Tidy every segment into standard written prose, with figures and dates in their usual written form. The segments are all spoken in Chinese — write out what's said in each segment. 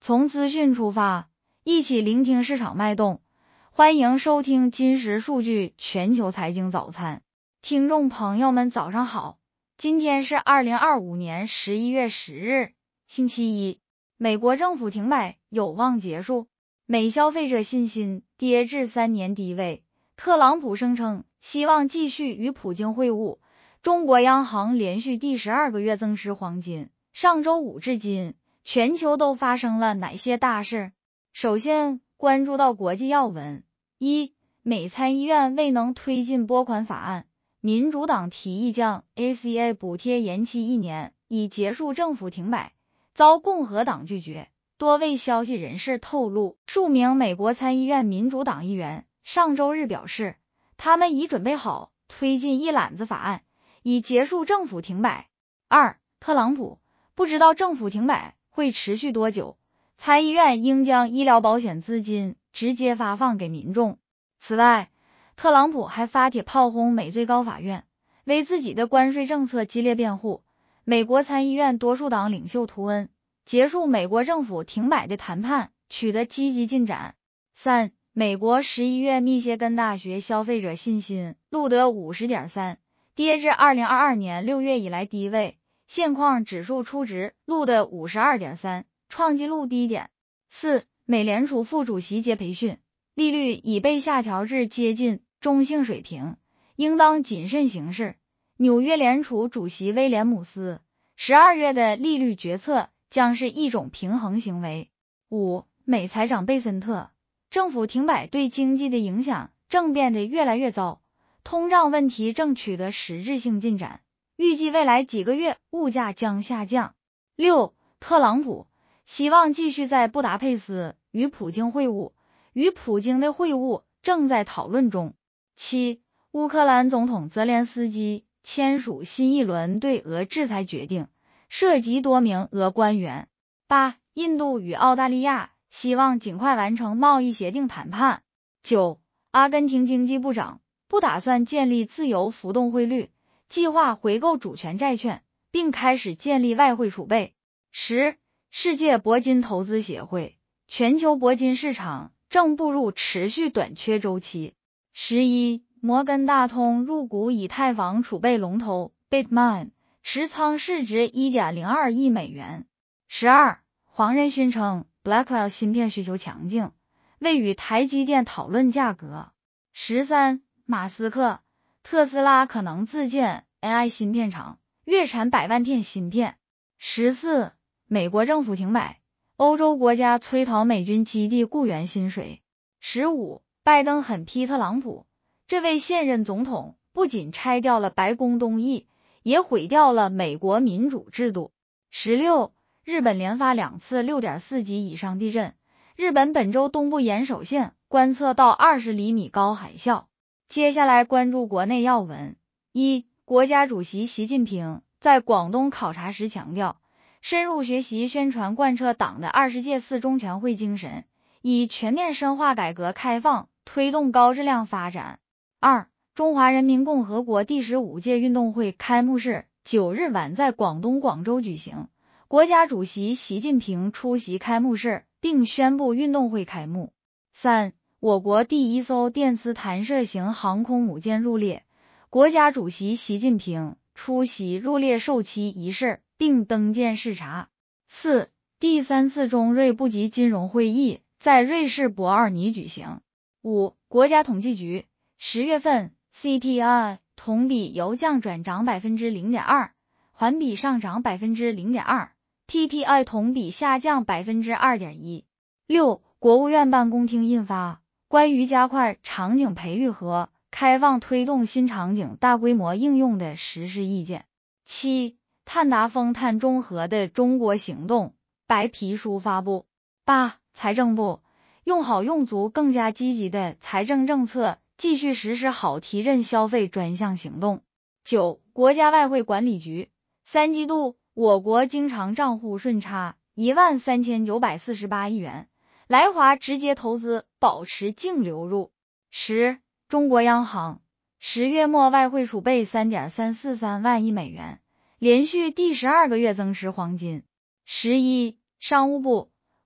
从资讯出发，一起聆听市场脉动。欢迎收听今时数据全球财经早餐。听众朋友们早上好，今天是2025年11月10日，星期一。美国政府停摆有望结束，美消费者信心跌至3年低位。特朗普声称希望继续与普京会晤。中国央行连续第12个月增持黄金。上周五至今，全球都发生了哪些大事？首先关注到国际要闻。一、美参议院未能推进拨款法案，民主党提议将 ACA 补贴延期1年，以结束政府停摆，遭共和党拒绝。多位消息人士透露，数名美国参议院民主党议员上周日表示，他们已准备好推进一揽子法案，以结束政府停摆。二、特朗普不知道政府停摆会持续多久，参议院应将医疗保险资金直接发放给民众。此外，特朗普还发帖炮轰美最高法院，为自己的关税政策激烈辩护。美国参议院多数党领袖图恩结束美国政府停摆的谈判取得积极进展。三、美国11月密歇根大学消费者信心录得 50.3， 跌至2022年6月以来低位，现况指数初值录得 52.3， 创纪录低点。四、美联储副主席接培训，利率已被下调至接近中性水平，应当谨慎行事。纽约联储主席威廉姆斯12月的利率决策将是一种平衡行为。五、美财长贝森特，政府停摆对经济的影响正变得越来越糟，通胀问题正取得实质性进展，预计未来几个月物价将下降。六、特朗普希望继续在布达佩斯与普京会晤，与普京的会晤正在讨论中。七、乌克兰总统泽连斯基签署新一轮对俄制裁决定，涉及多名俄官员。八、印度与澳大利亚希望尽快完成贸易协定谈判。九、阿根廷经济部长不打算建立自由浮动汇率，计划回购主权债券，并开始建立外汇储备。十、世界铂金投资协会，全球铂金市场正步入持续短缺周期。11、摩根大通入股以太坊储备龙头 Bitmain， 持仓市值 1.02 亿美元。12、黄仁勋称 Blackwell 芯片需求强劲，未与台积电讨论价格。13、马斯克，特斯拉可能自建 AI 芯片厂，月产100万片芯片。14、美国政府停摆，欧洲国家催讨美军基地雇员薪水。15、拜登狠批特朗普，这位现任总统不仅拆掉了白宫东翼，也毁掉了美国民主制度。16、日本连发2次 6.4 级以上地震，日本本州东部岩手县观测到20厘米高海啸。接下来关注国内要闻。一、国家主席习近平在广东考察时强调，深入学习宣传贯彻党的20届4中全会精神，以全面深化改革开放，推动高质量发展。二、中华人民共和国第15届运动会开幕式9日晚在广东广州举行，国家主席习近平出席开幕式并宣布运动会开幕。三、我国第一艘电磁弹射型航空母舰入列，国家主席习近平出席入列授旗仪式并登舰视察。四、第3次中瑞部级金融会议在瑞士伯尔尼举行。五、国家统计局10月份 CPI 同比由降转涨 0.2%， 环比上涨 0.2%， PPI 同比下降 2.1%。六、国务院办公厅印发关于加快场景培育和开放推动新场景大规模应用的实施意见。七、碳达峰碳中和的中国行动白皮书发布。八、财政部用好用足更加积极的财政政策，继续实施好提振消费专项行动。九、国家外汇管理局3季度我国经常账户顺差13948亿元，来华直接投资保持净流入。十、中国央行10月末外汇储备 3.343 万亿美元，连续第12个月增持黄金。11、商务部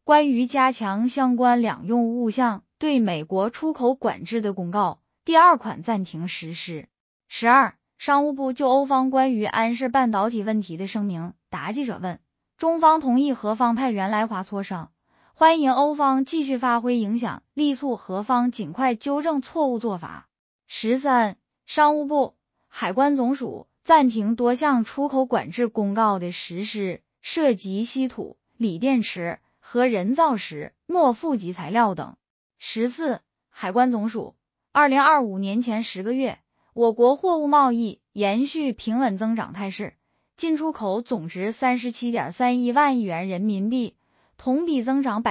关于加强相关两用物项对美国出口管制的公告第2款暂停实施。12. 商务部就欧方关于安氏半导体问题的声明答记者问，中方同意何方派员来华磋商，欢迎欧方继续发挥影响，力促何方尽快纠正错误做法。13. 商务部、海关总署暂停多项出口管制公告的实施，涉及稀土、锂电池和人造石、墨负极材料等。14. 海关总署2025年前10个月，我国货物贸易延续平稳增长态势，进出口总值 37.31 万亿元人民币，同比增长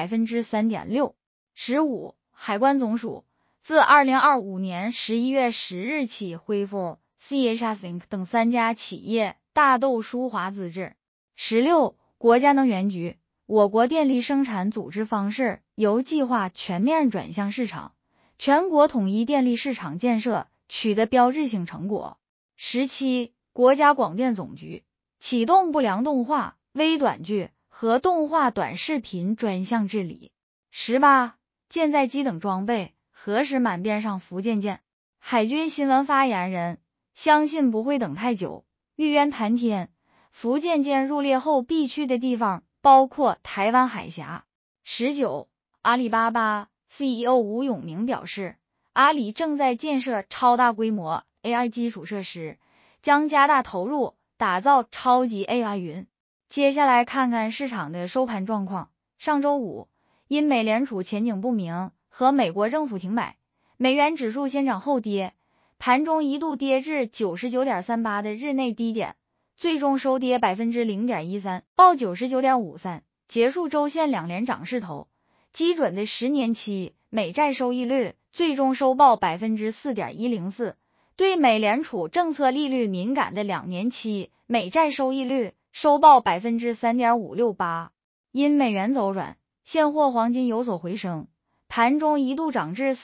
3.6%。15. 海关总署自2025年11月10日起恢复 CHSINC 等3家企业大豆疏滑资质。16. 国家能源局，我国电力生产组织方式由计划全面转向市场，全国统一电力市场建设取得标志性成果。17. 国家广电总局启动不良动画、微短剧和动画短视频专项治理。18. 舰载机等装备何时满编上福建舰？海军新闻发言人相信不会等太久，玉渊谈天，福建舰入列后必去的地方包括台湾海峡。19. 阿里巴巴 CEO 吴永明表示，阿里正在建设超大规模 AI 基础设施，将加大投入打造超级 AI 云。接下来看看市场的收盘状况。上周五，因美联储前景不明和美国政府停买，美元指数先涨后跌，盘中一度跌至 99.38 的日内低点，最终收跌 0.13%， 报 99.53， 结束周线2连涨势头。基准的10年期美债收益率最终收报 4.104%， 对美联储政策利率敏感的2年期美债收益率收报 3.568%。 因美元走软，现货黄金有所回升，盘中一度涨至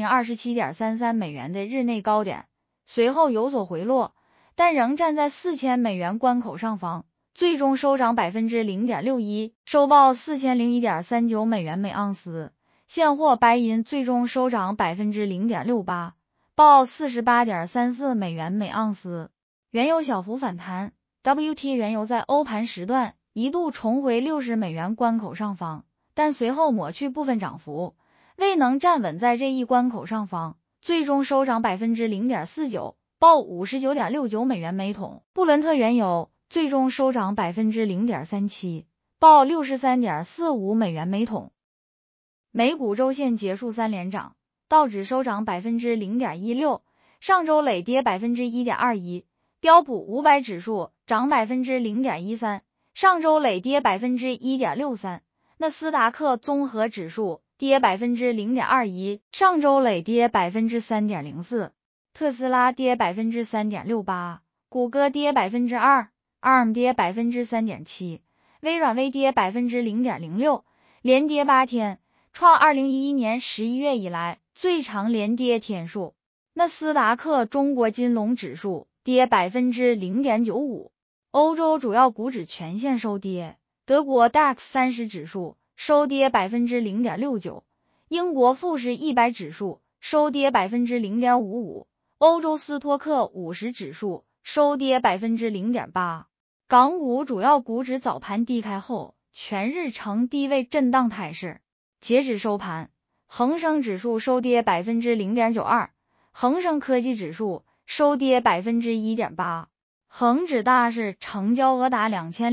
4027.33 美元的日内高点，随后有所回落，但仍站在4000美元关口上方，最终收涨 0.61%， 收报 4001.39 美元每盎司。现货白银最终收涨 0.68%， 报 48.34 美元每盎司。原油小幅反弹， WT 原油在欧盘时段一度重回60美元关口上方，但随后抹去部分涨幅，未能站稳在这一关口上方，最终收涨 0.49%， 报 59.69 美元每桶。布伦特原油最终收涨 0.37%， 报 63.45 美元每桶。美股周线结束3连涨，道指收涨 0.16%， 上周累跌 1.21%， 标普500指数涨 0.13%， 上周累跌 1.63%， 纳斯达克综合指数跌 0.21%， 上周累跌 3.04%， 特斯拉跌 3.68%， 谷歌跌 2%， ARM 跌 3.7%， 微软微跌 0.06%， 连跌8天，创2011年11月以来最长连跌天数。纳斯达克中国金龙指数跌 0.95%。 欧洲主要股指全线收跌，德国 DAX 30指数收跌 0.69%， 英国富时100指数收跌 0.55%， 欧洲斯托克50指数收跌 0.8%。 港股主要股指早盘低开后全日呈低位震荡态势，截止收盘，恒生指数收跌 0.92%， 恒生科技指数收跌 1.8%。 恒指大市成交额达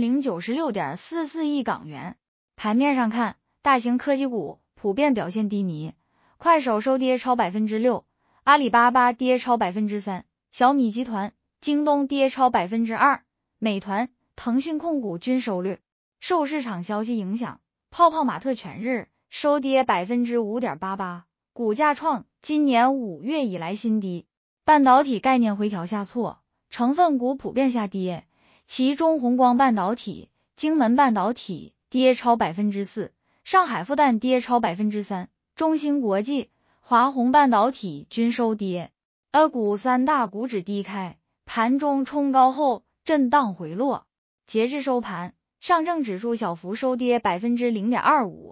2096.44 亿港元。盘面上看，大型科技股普遍表现低迷，快手收跌超 6%， 阿里巴巴跌超 3%， 小米集团、京东跌超 2%， 美团、腾讯控股均收略。受市场消息影响，泡泡玛特全日收跌 5.88%， 股价创今年5月以来新低。半导体概念回调下挫，成分股普遍下跌，其中宏光半导体、京门半导体跌超 4%， 上海复旦跌超 3%， 中芯国际、华虹半导体均收跌。股三大股指低开，盘中冲高后震荡回落。截至收盘，上证指数小幅收跌 0.25%，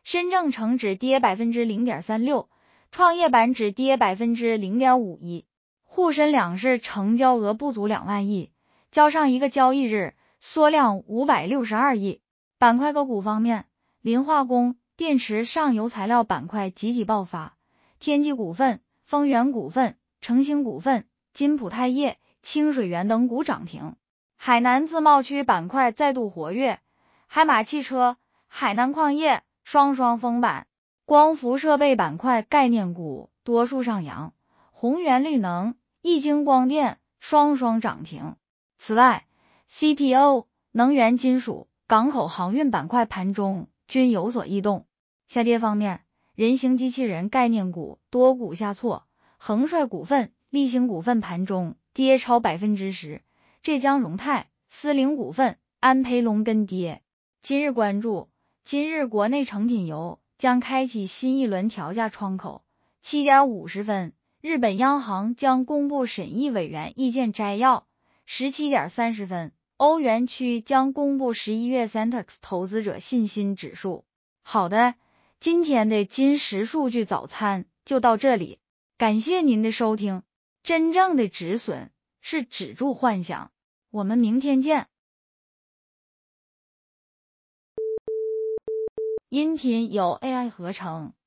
深证成指跌 0.36%， 创业板指跌 0.51%。沪深两市成交额不足2万亿，较上一个交易日缩量562亿。板块个股方面，磷化工、电池、上游材料板块集体爆发，天基股份、丰源股份、成兴股份、金普钛业、清水源等股涨停。海南自贸区板块再度活跃，海马汽车、海南矿业双双封板。光伏设备板块概念股多数上扬，宏源绿能、易京光电双双涨停。此外， CPO、能源金属、港口航运板块盘中均有所异动。下跌方面，人形机器人概念股多股下挫，恒帅股份、立星股份盘中跌超 10%， 浙江荣泰、思凌股份、安培龙跟跌。今日关注，今日国内成品油将开启新一轮调价窗口。7点50分，日本央行将公布审议委员意见摘要。17点30分，欧元区将公布11月 Centex 投资者信心指数。好的，今天的金石数据早餐就到这里，感谢您的收听。真正的止损是止住幻想，我们明天见。音频由 AI 合成。